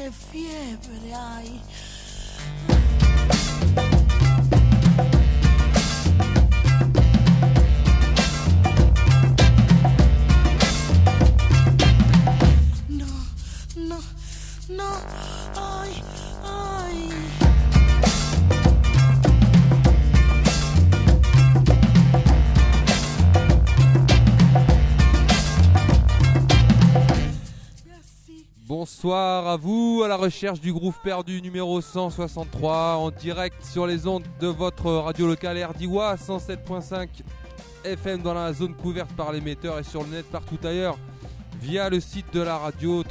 che fiebre hai. No, ai. Bonsoir à vous, à la recherche du groove perdu numéro 163, en direct sur les ondes de votre radio locale RDIWA 107.5 FM dans la zone couverte par l'émetteur et sur le net partout ailleurs via le site de la radio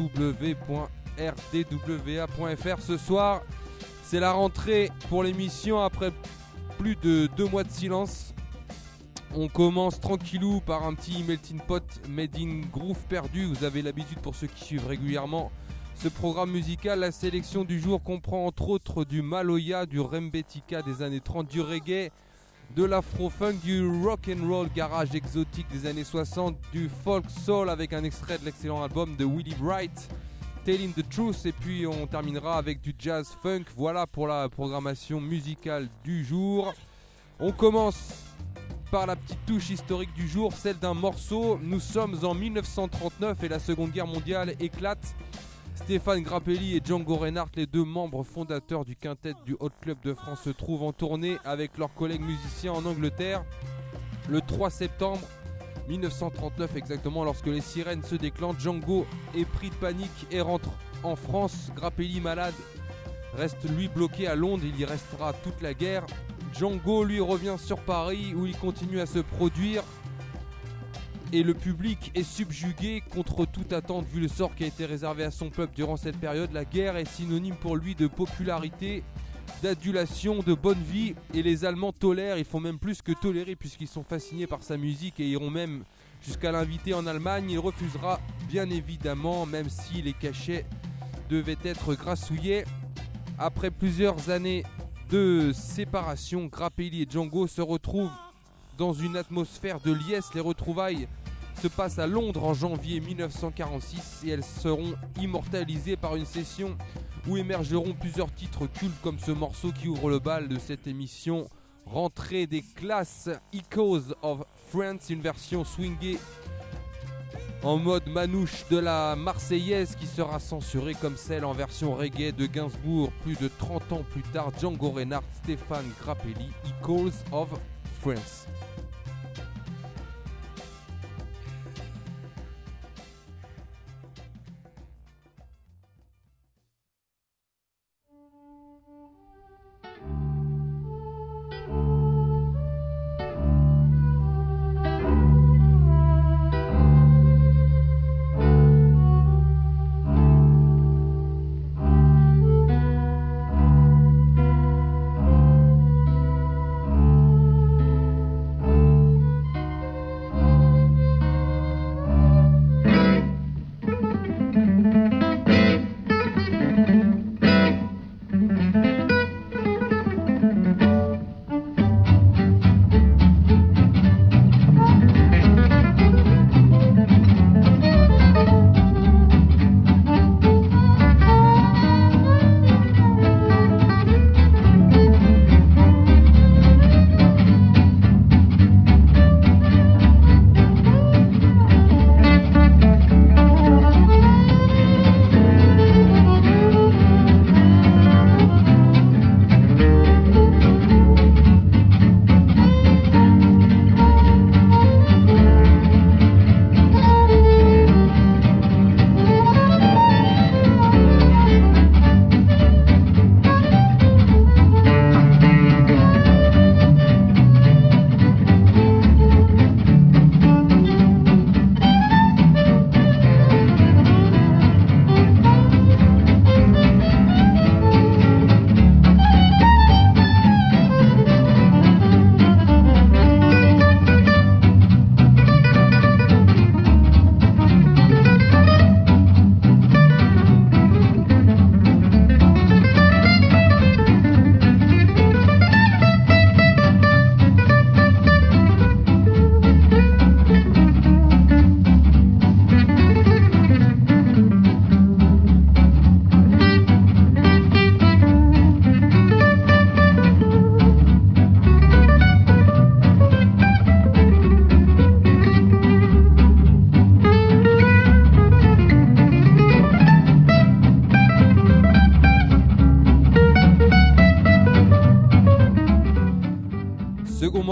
www.rdwa.fr. Ce soir, c'est la rentrée pour l'émission après plus de 2 mois de silence. On commence tranquillou par un petit melting pot made in groove perdu. Vous avez l'habitude, pour ceux qui suivent régulièrement ce programme musical. La sélection du jour comprend entre autres du Maloya, du Rembetika des années 30, du reggae, de l'afro-funk, du rock and roll garage exotique des années 60, du folk soul avec un extrait de l'excellent album de Willie Wright, Telling the Truth, et puis on terminera avec du jazz funk. Voilà pour la programmation musicale du jour. On commence par la petite touche historique du jour, celle d'un morceau. Nous sommes en 1939 et la Seconde Guerre mondiale éclate. Stéphane Grappelli et Django Reinhardt, les deux membres fondateurs du quintet du Hot Club de France, se trouvent en tournée avec leurs collègues musiciens en Angleterre le 3 septembre 1939 exactement, lorsque les sirènes se déclenchent. Django est pris de panique et rentre en France. Grappelli, malade, reste lui bloqué à Londres. Il y restera toute la guerre. Django lui revient sur Paris où il continue à se produire et le public est subjugué contre toute attente vu le sort qui a été réservé à son peuple durant cette période. La guerre est synonyme pour lui de popularité, d'adulation, de bonne vie, et les Allemands tolèrent, ils font même plus que tolérer puisqu'ils sont fascinés par sa musique et iront même jusqu'à l'inviter en Allemagne. Il refusera bien évidemment, même si les cachets devaient être grassouillés. Après plusieurs années de séparation, Grappelli et Django se retrouvent dans une atmosphère de liesse. Les retrouvailles se passent à Londres en janvier 1946 et elles seront immortalisées par une session où émergeront plusieurs titres cultes comme ce morceau qui ouvre le bal de cette émission, Rentrée des classes, Echoes of France, une version swingée en mode manouche de la Marseillaise qui sera censurée comme celle en version reggae de Gainsbourg plus de 30 ans plus tard. Django Reinhardt, Stéphane Grappelli, Echoes of France.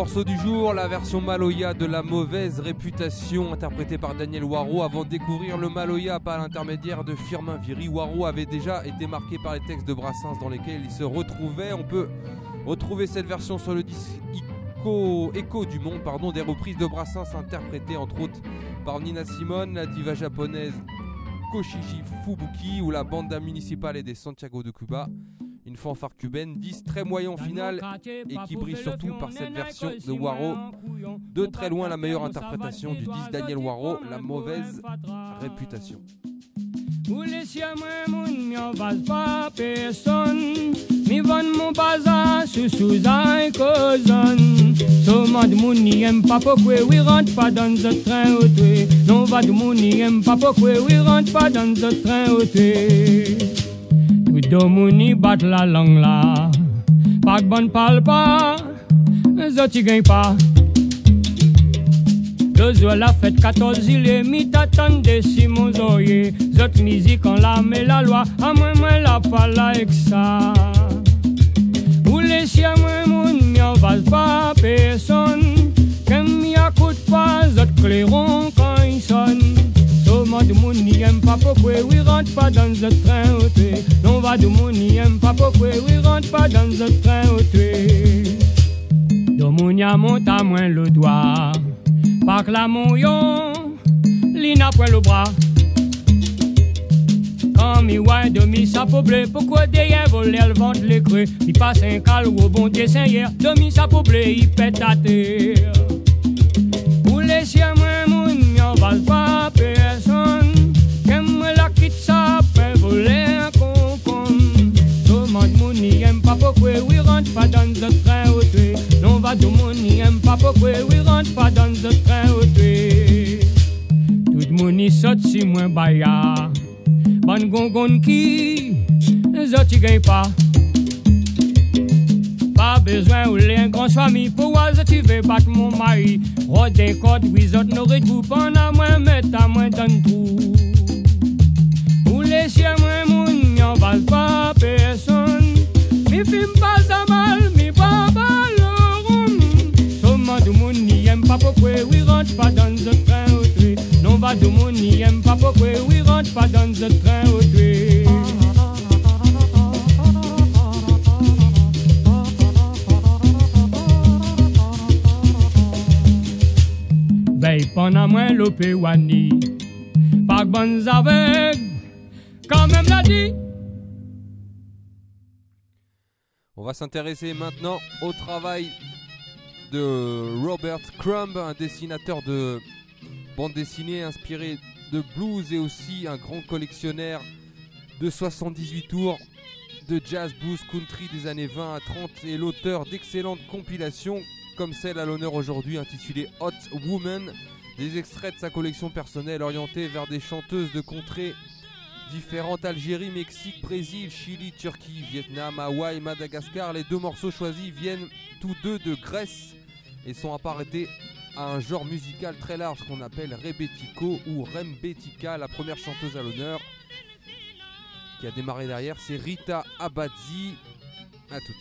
morceau du jour, la version Maloya de La Mauvaise Réputation, interprétée par Daniel Waro. Avant de découvrir le Maloya par l'intermédiaire de Firmin Viry, Waro avait déjà été marqué par les textes de Brassens dans lesquels il se retrouvait. On peut retrouver cette version sur le disque Écho du Monde, des reprises de Brassens interprétées entre autres par Nina Simone, la diva japonaise Koshiji Fubuki ou la banda municipale des Santiago de Cuba. Une fanfare cubaine, 10 très moyen final et qui brille surtout par cette version de Waro. De très loin la meilleure interprétation du disque Daniel Waro, La Mauvaise Réputation. Mi van mon bazar sous un causon. Somme de mouni aime pas pourquoi oui rentre pas dans ce train auto. Non va de mouni aime pas pourquoi oui rentre pas dans ce train auto. Tout de mouni bat la langue là. Pas de bonne parle pas, zoti gagne pas. Deux heures la fête 14 il est mi t'attendez Simon Zoye. Zot musique en la met la loi, à moi la pas la avec ça. Ou laissez à moi mon mien va pas personne. Qu'aime m'y écoute pas, zot clairon quand il sonne. Somme de mon n'y aime pas pourquoi oui rentre pas dans ce train auto. Non va de mon n'y aime pas pourquoi oui rentre pas dans ce train auto. De mon y a monte à moins le doigt. Par la mouillon, l'ina point le bras. Quand mi ouais de mi sa poblé, pourquoi derrière voler le ventre les creux. Il passe un cal au bon dessin hier, de mi sa poblé, il pète à terre. Ou laissez moi mon m'en va pas personne. Qu'aime la quitte ça, peut voler un concombre. Somme de mon n'y aime pas pourquoi oui rentre pas dans ce train auto. Non va de mon n'y aime pas pourquoi oui rentre pas dans ce train auto. Tout le monde y saute si moins baya. Ban gongon qui zoti gagne pas. Pas besoin ou un grand famille pour voir tu veux battre mon mari. Rodin code oui zot n'aurait tout pendant moi mettre à moi dans le trou. Ou laissez moi mon n'y en va pas personne. Mi film pas ça mal, mi pas ballon. Somme de mon n'y aime pas pourquoi oui rentre pas dans ce train auto. Non va de mon n'y aime pas pourquoi oui rentre pas dans ce train auto. Veille pendant moi l'opé wani. Pas bonnes avec, quand même l'a dit. On va s'intéresser maintenant au travail de Robert Crumb, un dessinateur de bande dessinée inspiré de blues et aussi un grand collectionneur de 78 tours de jazz, blues, country des années 20 à 30 et l'auteur d'excellentes compilations comme celle à l'honneur aujourd'hui intitulée Hot Woman, des extraits de sa collection personnelle orientée vers des chanteuses de contrées différentes: Algérie, Mexique, Brésil, Chili, Turquie, Vietnam, Hawaï, Madagascar. Les deux morceaux choisis viennent tous deux de Grèce et sont apparentés à un genre musical très large qu'on appelle rebetiko ou rembetika. La première chanteuse à l'honneur qui a démarré derrière, c'est Rita Abadzi. À tout.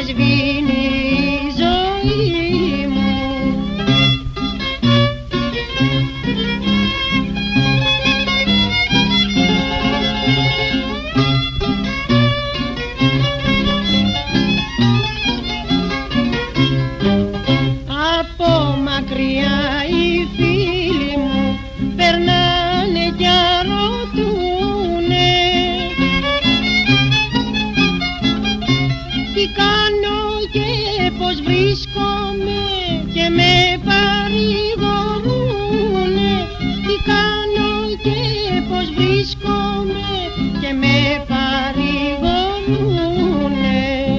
σβήνει η ζωή μου. Από μακριά οι φίλοι μου περνάνε κι ρωτούνε τι κάνω και πως βρίσκομαι και με παρηγορούνε. Τι κάνω και πως βρίσκομαι και με παρηγορούνε.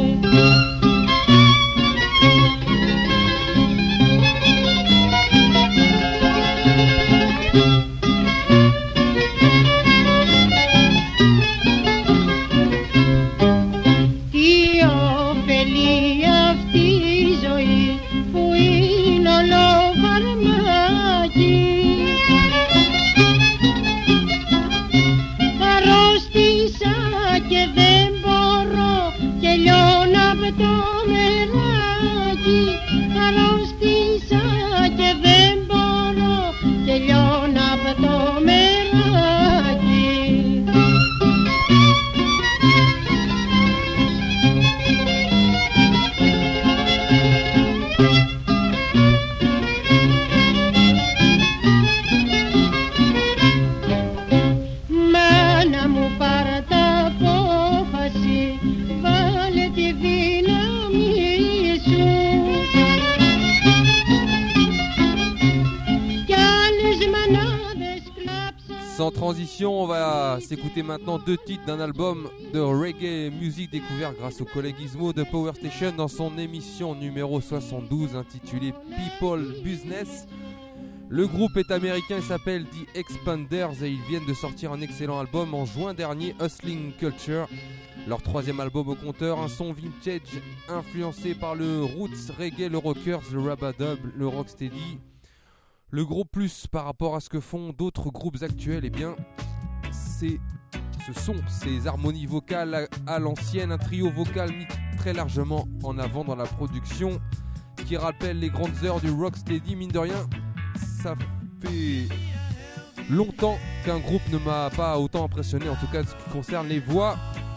Sans transition, on va s'écouter maintenant deux titres d'un album de reggae music découvert grâce au collègue Gizmo de Power Station dans son émission numéro 72 intitulée People Business. Le groupe est américain et s'appelle The Expanders et ils viennent de sortir un excellent album en juin dernier, Hustling Culture. Leur troisième album au compteur, un son vintage influencé par le roots reggae, le rockers, le rabadub, le rocksteady. Le gros plus par rapport à ce que font d'autres groupes actuels, eh bien, ce sont ces harmonies vocales à l'ancienne, un trio vocal mis très largement en avant dans la production qui rappelle les grandes heures du rocksteady. Mine de rien, ça fait longtemps qu'un groupe ne m'a pas autant impressionné, en tout cas en ce qui concerne les voix.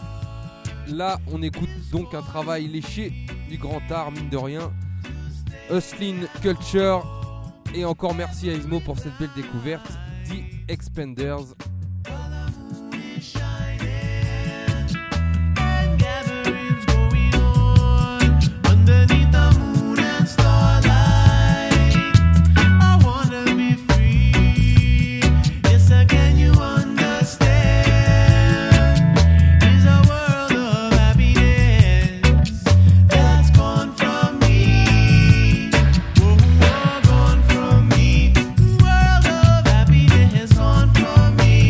Là, on écoute donc un travail léché du grand art, mine de rien. Hustling Culture. Et encore merci à Ismo pour cette belle découverte. The Expanders. Me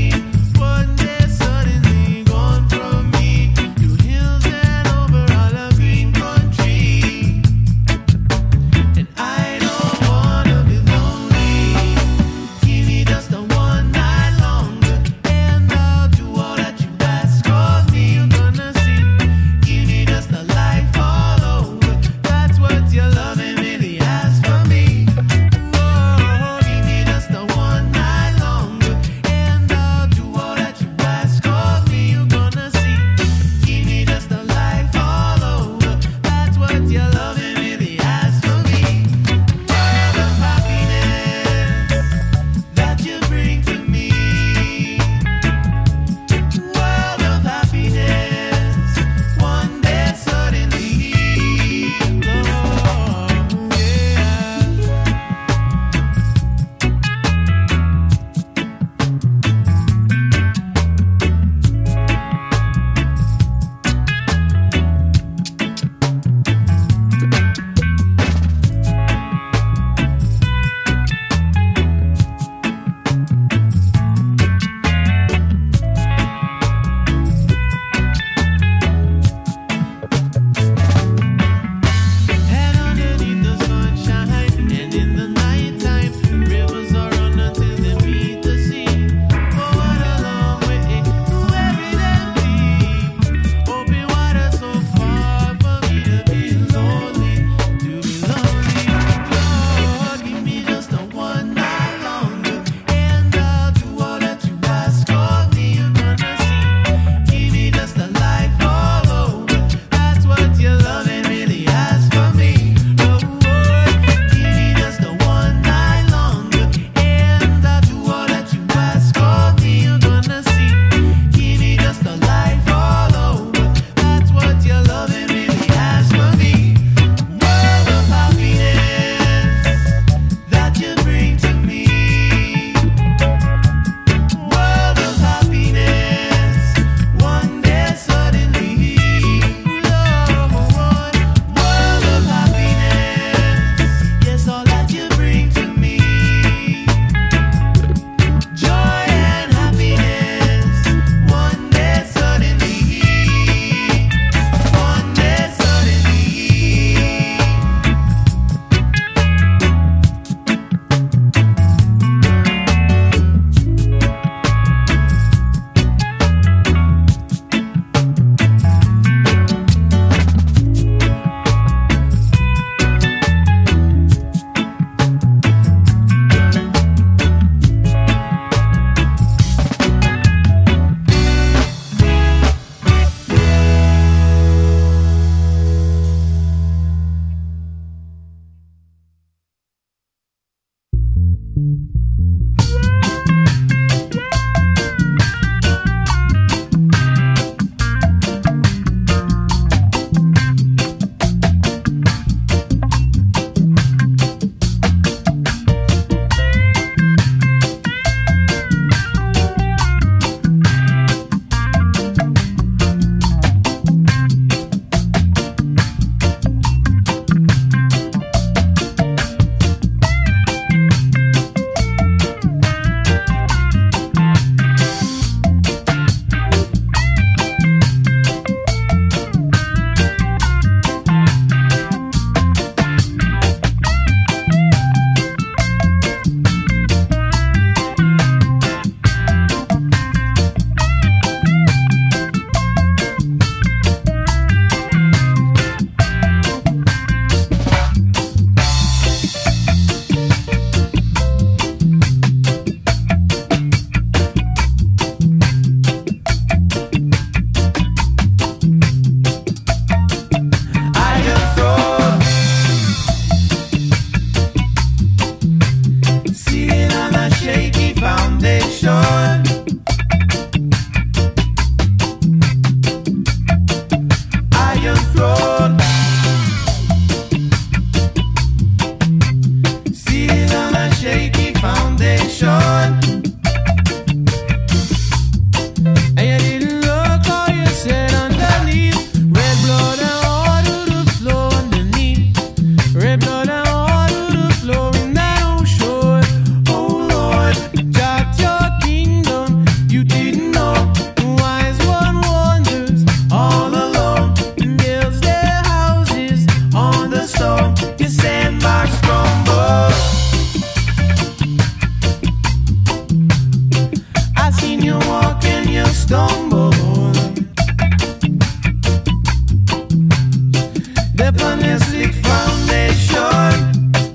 step on your slick foundation.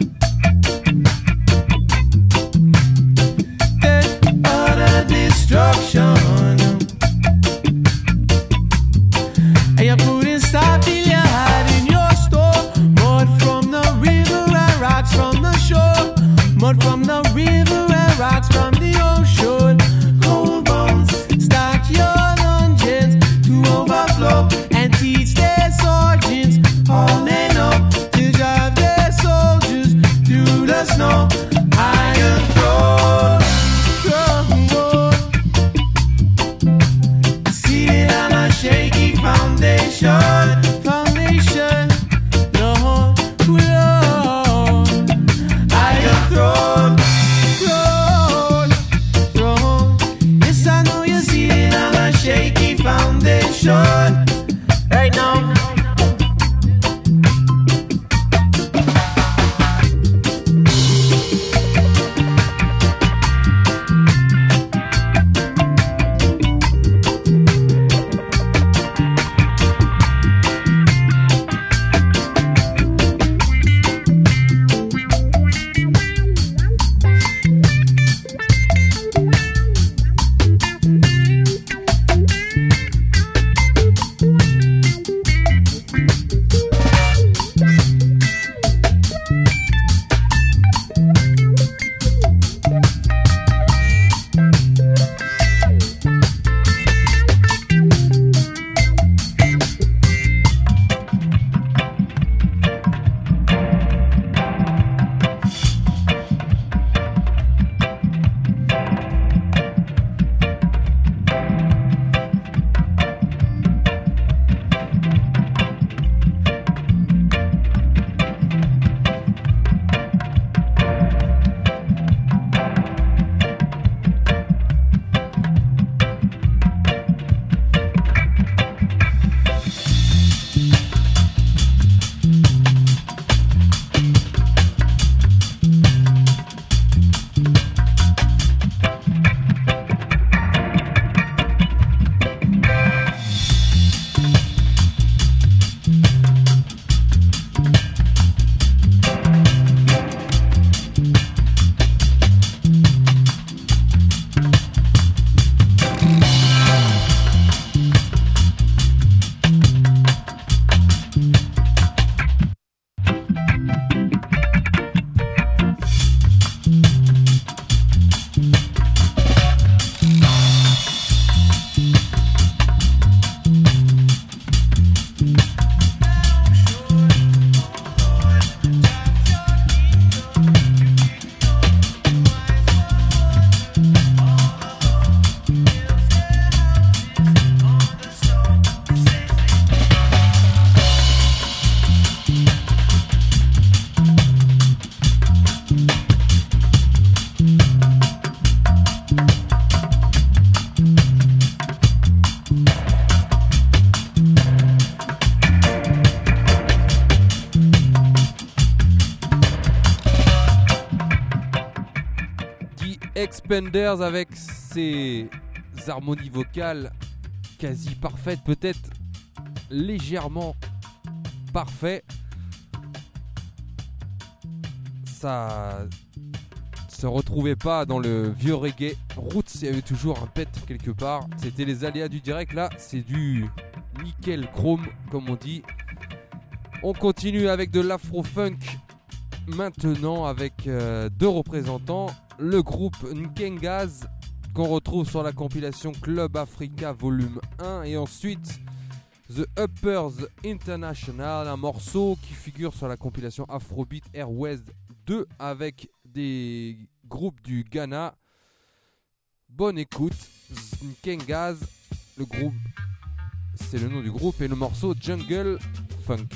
Destruction. And you couldn't stop till you had in your store. Mud from the river and rocks from the shore. Mud from the river and rocks from the ocean. Cold bones stack your dungeons to overflow and teach their sergeants all they know to drive their soldiers through the snow. Iron throne. Shaky foundation, foundation, Lord, Lord. I have throne. Yes, I know you're sitting on a shaky foundation right now. Expanders avec ses harmonies vocales quasi parfaites, peut-être légèrement parfait. Ça se retrouvait pas dans le vieux reggae. Roots, il y avait toujours un pet quelque part. C'était les aléas du direct. Là, c'est du nickel chrome, comme on dit. On continue avec de l'afro-funk. Maintenant, avec deux représentants. Le groupe Nkengaz, qu'on retrouve sur la compilation Club Africa Volume 1. Et ensuite, The Uppers International, un morceau qui figure sur la compilation Afrobeat Airways 2 avec des groupes du Ghana. Bonne écoute, Nkengaz, le groupe, c'est le nom du groupe, et le morceau Jungle Funk.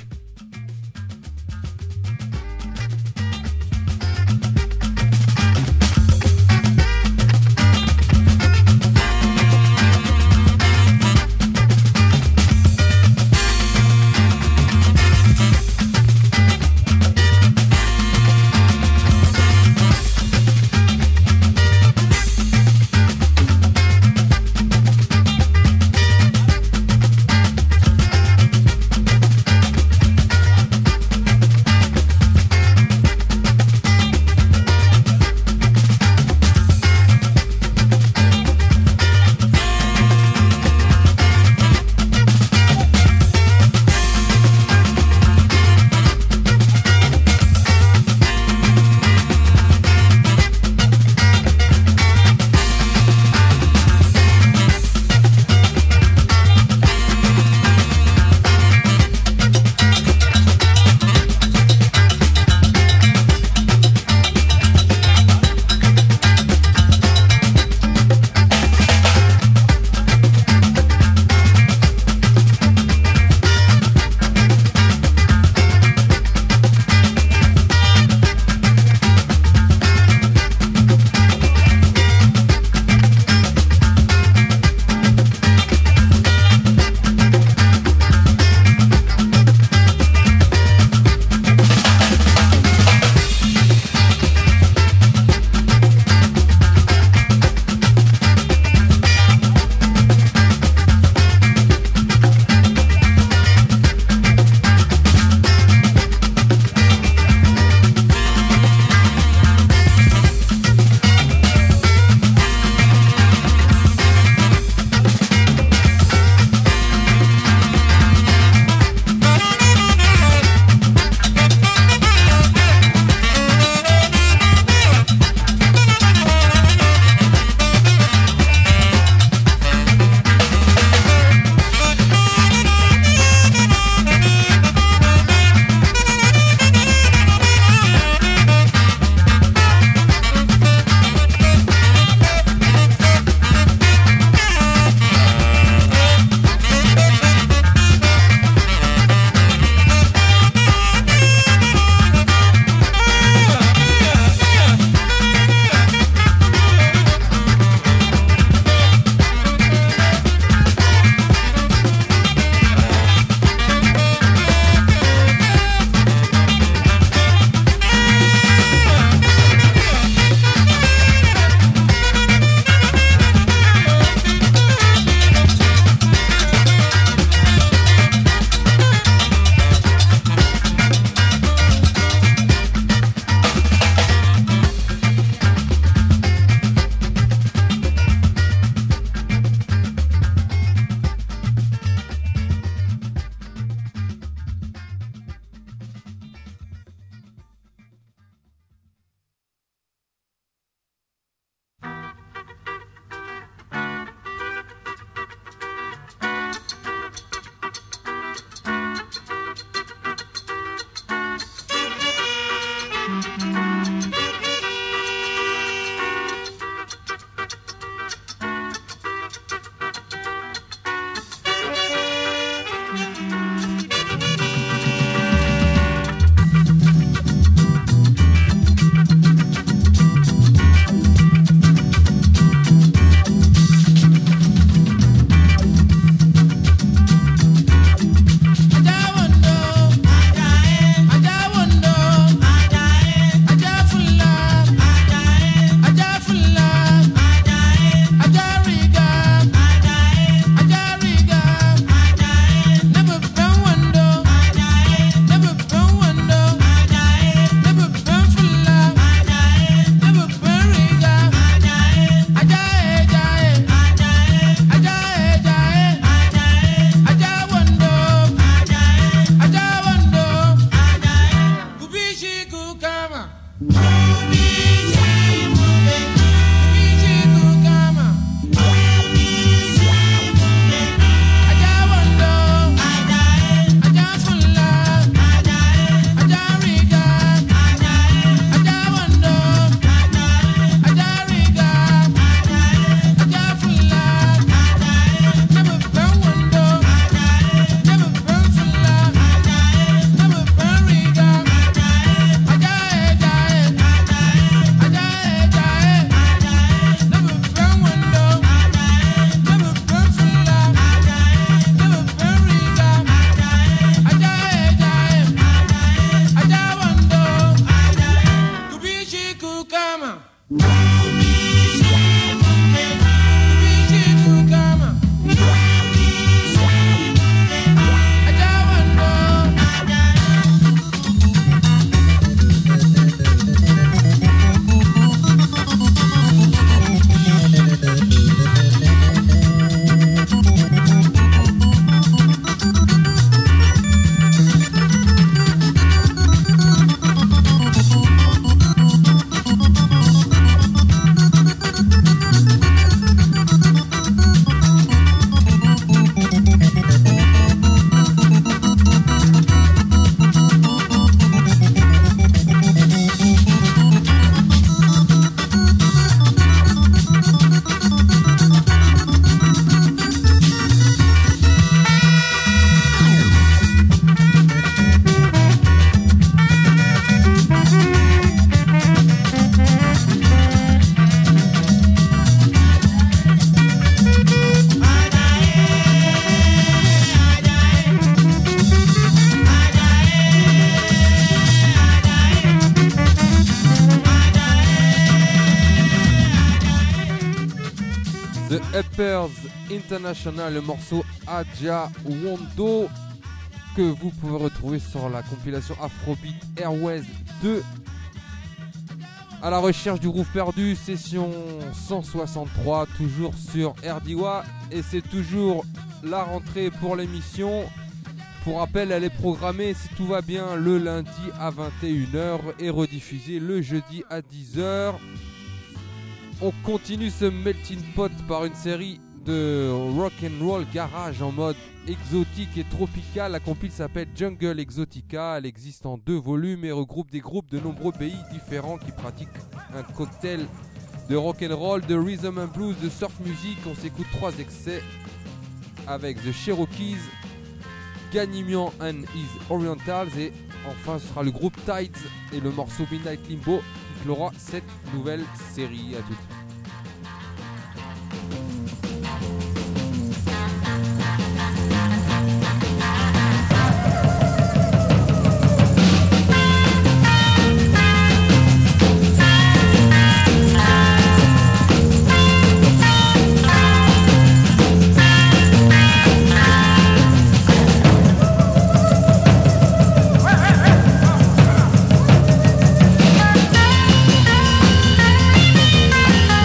Uppers International, le morceau Aja Wondo que vous pouvez retrouver sur la compilation Afrobeat Airways 2. À la recherche du groove perdu, session 163, toujours sur RDWA, et c'est toujours la rentrée pour l'émission. Pour rappel, elle est programmée, si tout va bien, le lundi à 21h et rediffusée le jeudi à 10h. On continue ce melting pot par une série de rock and roll garage en mode exotique et tropical. La compile s'appelle Jungle Exotica. Elle existe en 2 volumes et regroupe des groupes de nombreux pays différents qui pratiquent un cocktail de rock and roll, de rhythm and blues, de surf music. On s'écoute 3 excès avec The Cherokees, Ganimian and His Orientals, et enfin ce sera le groupe Tides et le morceau Midnight Limbo qui clora cette nouvelle série. À toutes. Bye.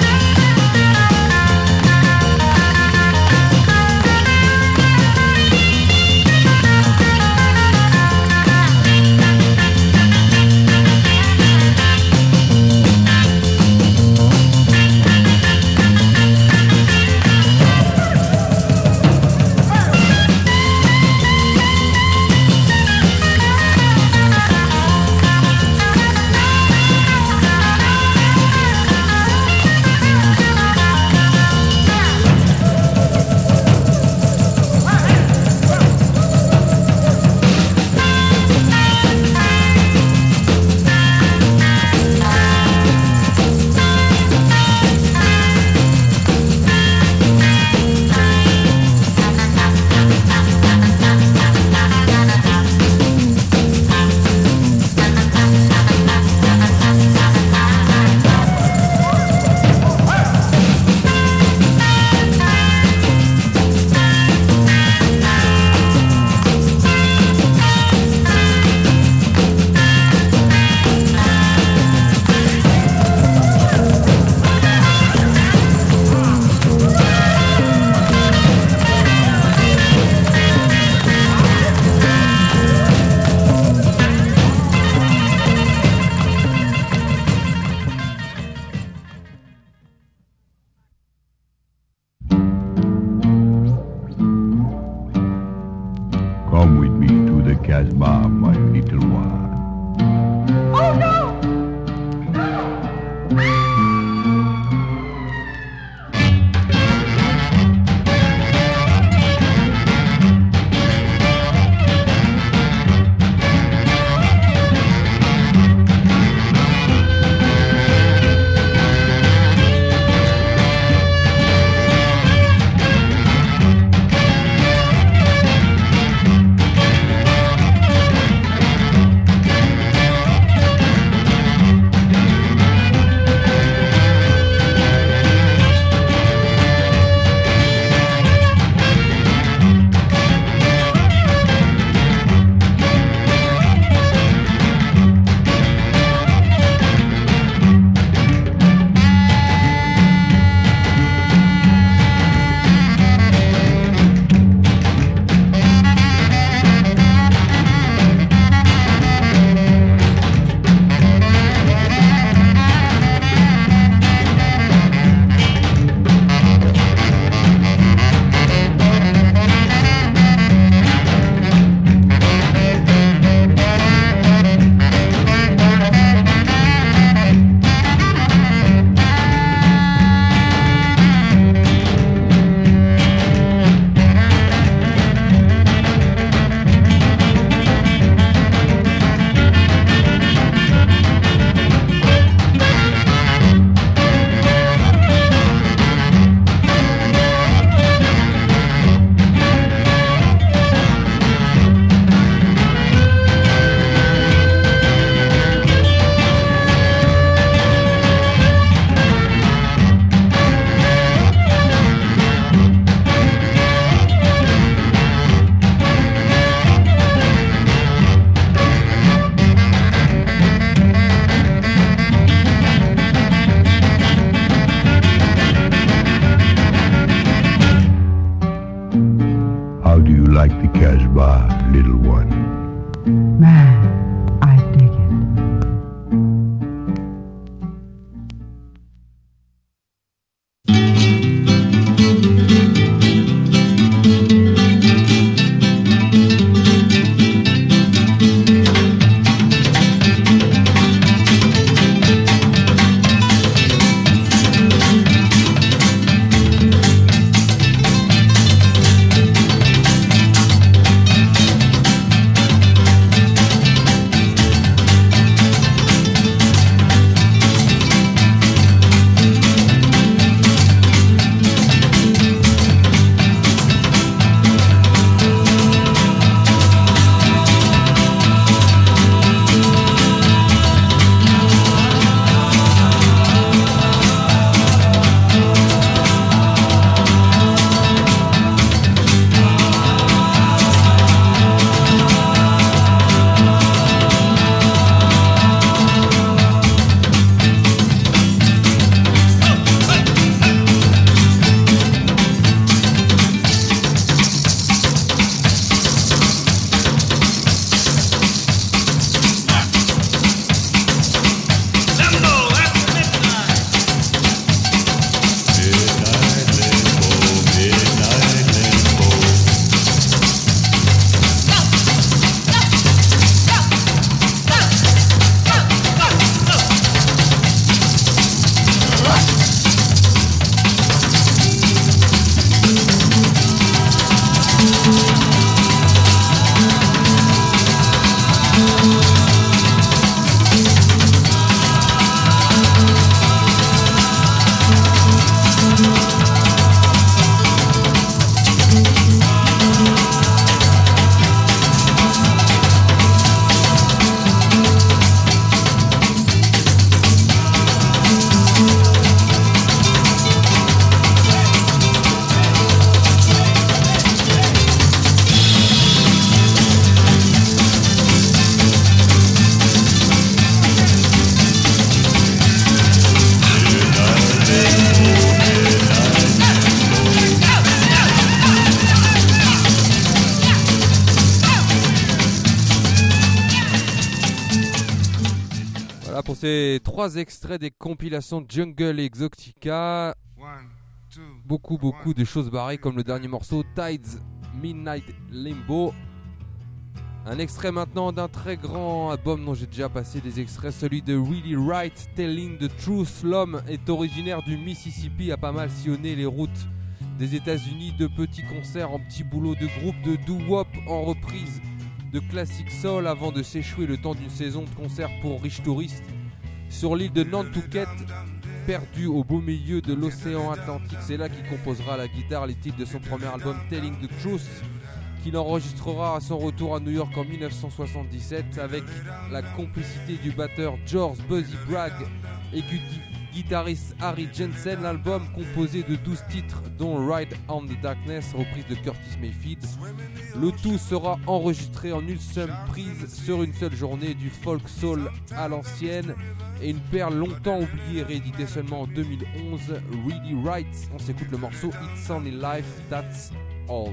Man, I dig it. Ces 3 extraits des compilations Jungle et Exotica. Beaucoup de choses barrées comme le dernier morceau Tides Midnight Limbo. Un extrait maintenant d'un très grand album dont j'ai déjà passé des extraits, celui de Really Right, Telling the Truth. L'homme est originaire du Mississippi, a pas mal sillonné les routes des États-Unis, de petits concerts en petits boulots de groupe, de doo-wop en reprise de classic soul avant de s'échouer le temps d'une saison de concerts pour riches touristes sur l'île de Nantucket, perdu au beau milieu de l'océan Atlantique. C'est là qu'il composera à la guitare les titres de son premier album Telling the Truth, qu'il enregistrera à son retour à New York en 1977 avec la complicité du batteur George Buzzy Bragg et du guitariste Harry Jensen. L'album, composé de 12 titres dont Ride on the Darkness, reprise de Curtis Mayfield. Le tout sera enregistré en une seule prise sur une seule journée, du folk soul à l'ancienne et une perle longtemps oubliée, rééditée seulement en 2011, Really Right. On s'écoute le morceau It's Only Life, That's All.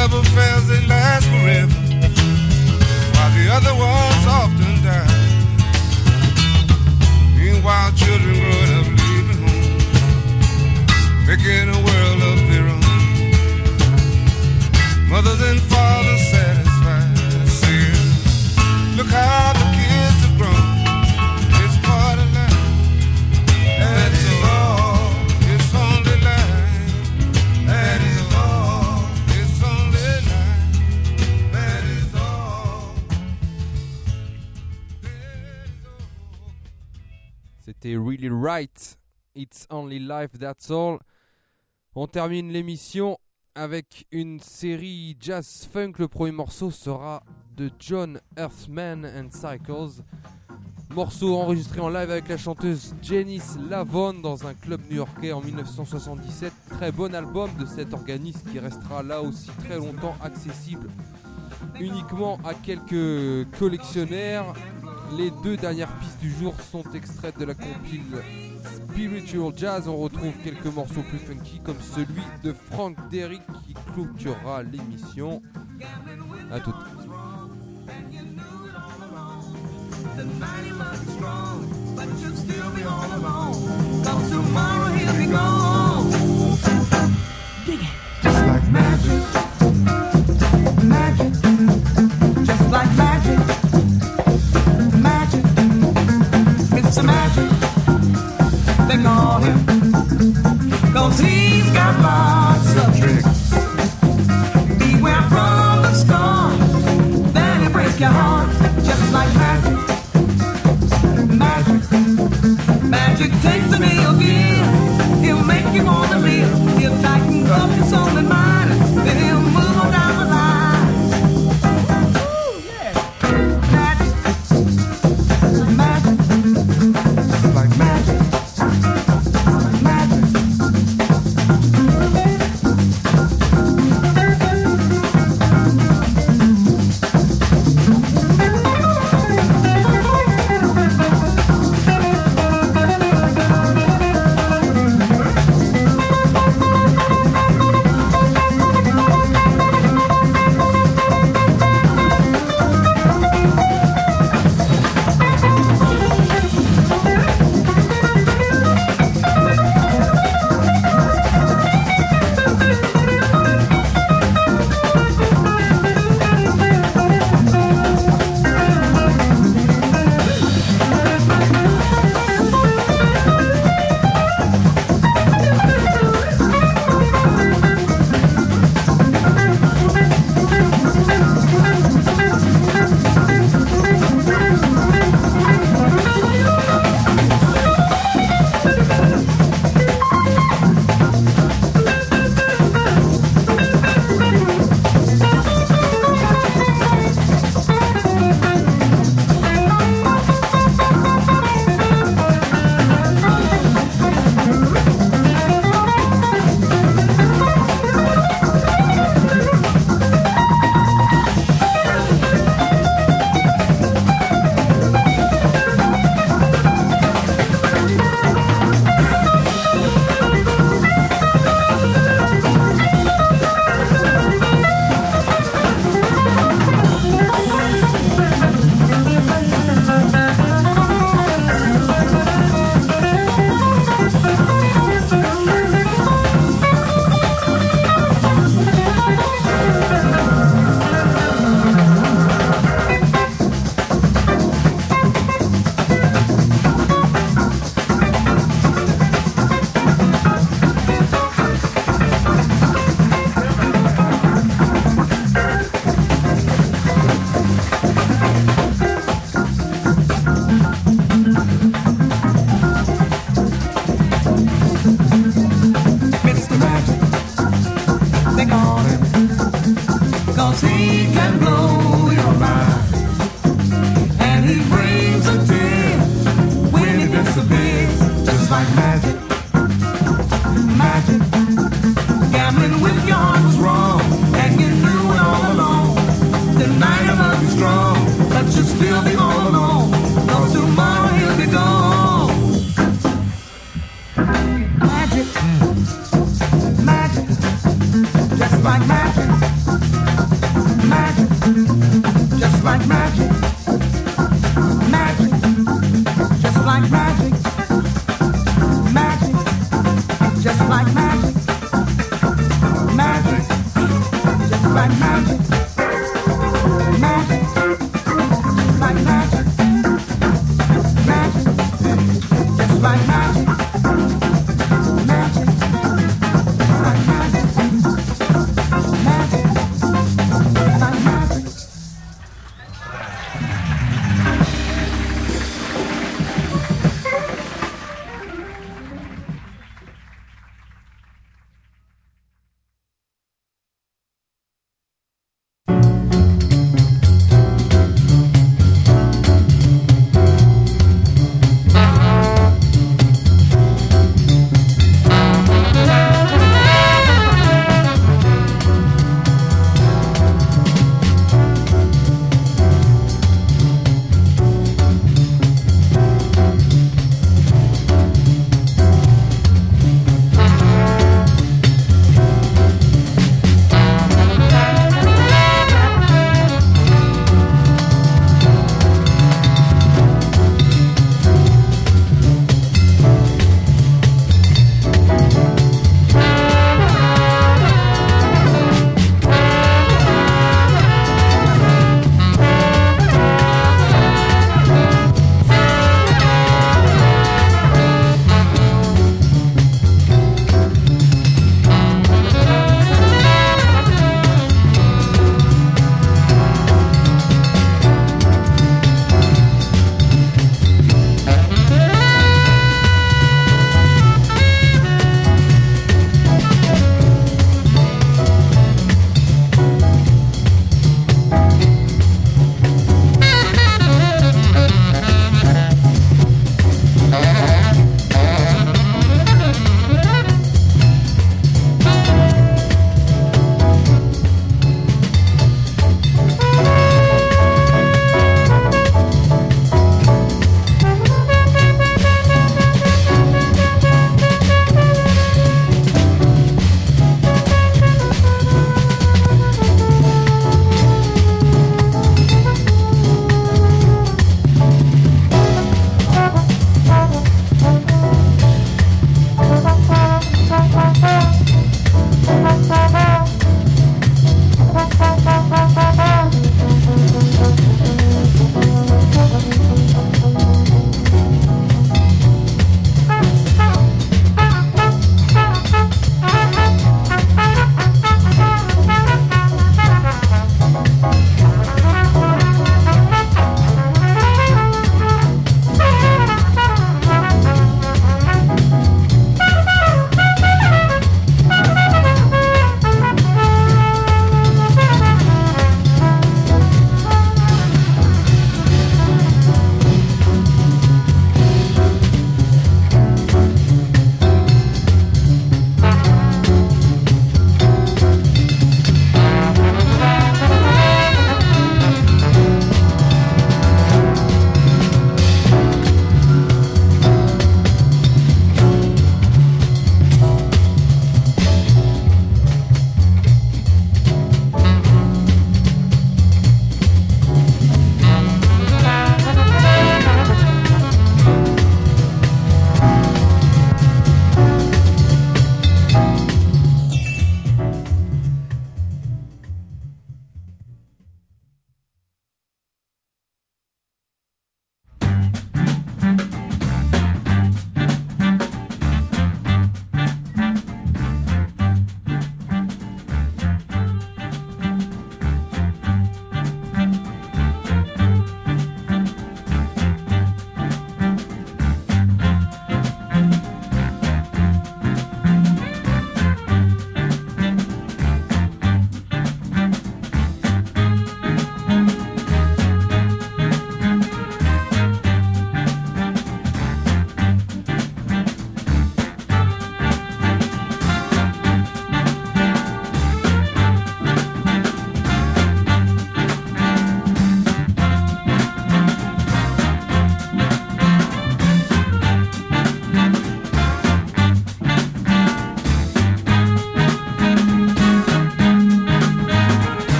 love affairs, they last forever, while the other ones often die. Meanwhile, children growing up leaving home, making a world of their own. Mothers and fathers satisfied, saying, look how the kids have grown. It's part of life. That is all. It's only life. That is all. It's only life. That is all. C'était Really Right. It's only life, that's all. On termine l'émission avec une série jazz funk. Le premier morceau sera de John Earthman and Cycles. Morceau enregistré en live avec la chanteuse Janice Lavon dans un club new-yorkais en 1977. Très bon album de cet organisme qui restera là aussi très longtemps accessible uniquement à quelques collectionneurs. Les deux dernières pistes du jour sont extraites de la compile Spiritual Jazz. On retrouve quelques morceaux plus funky comme celui de Frank Derrick qui clôturera l'émission. À tout de suite. Just like magic, magic, just like magic, magic, it's a magic thing on him, 'cause he's got lots of tricks. Beware from the start, then he'll break your heart, just like magic, magic, magic takes the meal again, he'll make you wanna live, he'll tighten up your soul and mind, then he'll move on down the line. Ooh, yeah. Magic, magic, like magic, magic. Magic, just like magic.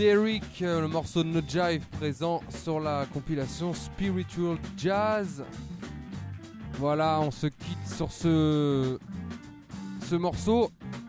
Derrick, le morceau de No Jive présent sur la compilation Spiritual Jazz. Voilà, on se quitte sur ce morceau.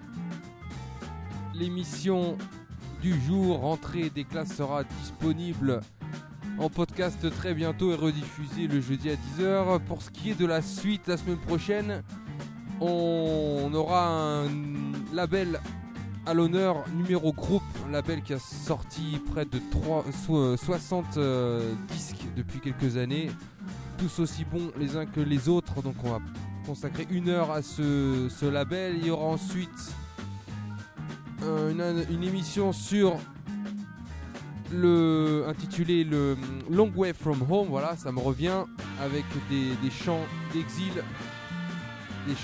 L'émission du jour, rentrée des classes, sera disponible en podcast très bientôt et rediffusée le jeudi à 10h. Pour ce qui est de la suite, la semaine prochaine, on aura un label à l'honneur, Numéro Group, un label qui a sorti près de 60 disques depuis quelques années, tous aussi bons les uns que les autres. Donc on va consacrer 1 heure à ce label. Il y aura ensuite une émission sur intitulée le Long Way From Home. Voilà, ça me revient, avec des chants d'exil, et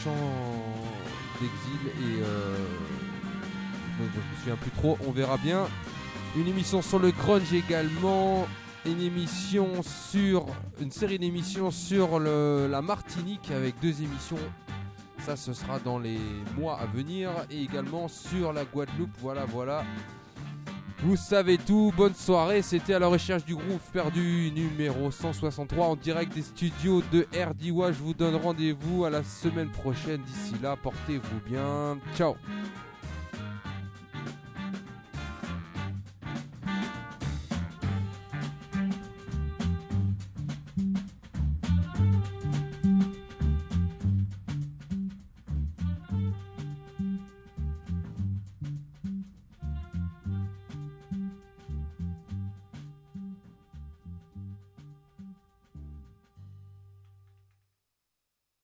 je me souviens plus trop, on verra bien. Une émission sur le grunge également, une série d'émissions sur la Martinique avec 2 émissions. Ça, ce sera dans les mois à venir, et également sur la Guadeloupe. Voilà. Vous savez tout, bonne soirée. C'était À la recherche du groove perdu numéro 163 en direct des studios de RDY. Je vous donne rendez-vous à la semaine prochaine. D'ici là, portez-vous bien. Ciao.